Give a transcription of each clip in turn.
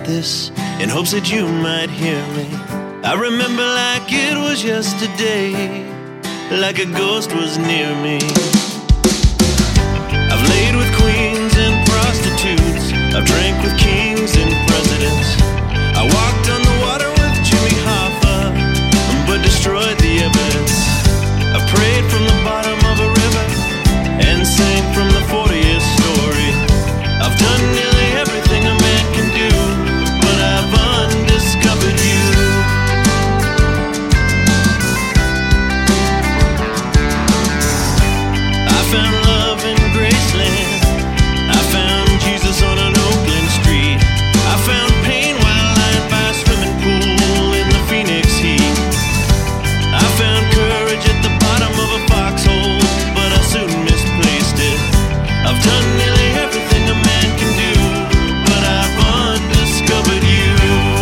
this in hopes that you might hear me. I remember like it was yesterday, like a ghost was near me. I've laid with queens and prostitutes, I've drank with kings and presidents. I walked on the water with Jimmy Hoffa, but destroyed the evidence. I prayed from the bottom of a river and sang from the 40th story. I've done nearly everything a man can do, but I've undiscovered you. I found love in Graceland, I found Jesus on an Oakland street. I found pain while lying by a swimming pool in the Phoenix heat. I found courage at the bottom of a foxhole, but I soon misplaced it. I've done nearly everything a man can do, but I've undiscovered you.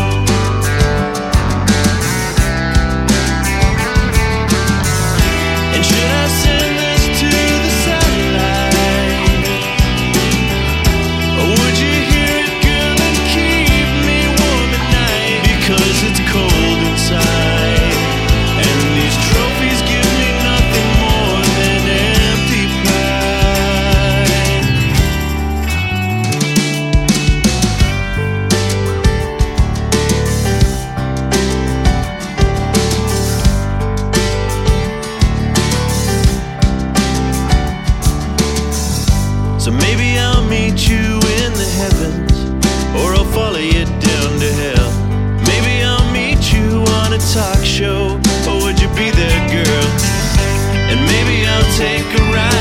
And should I send this to the satellite, or would you hear it, girl, and keep me warm at night? Because it's cold inside, and these trophies give me nothing more than empty pride. So maybe I'll meet you in the heavens, or I'll follow you down to hell. Maybe I'll meet you on a talk show, or would you be there, girl? And maybe I'll take a ride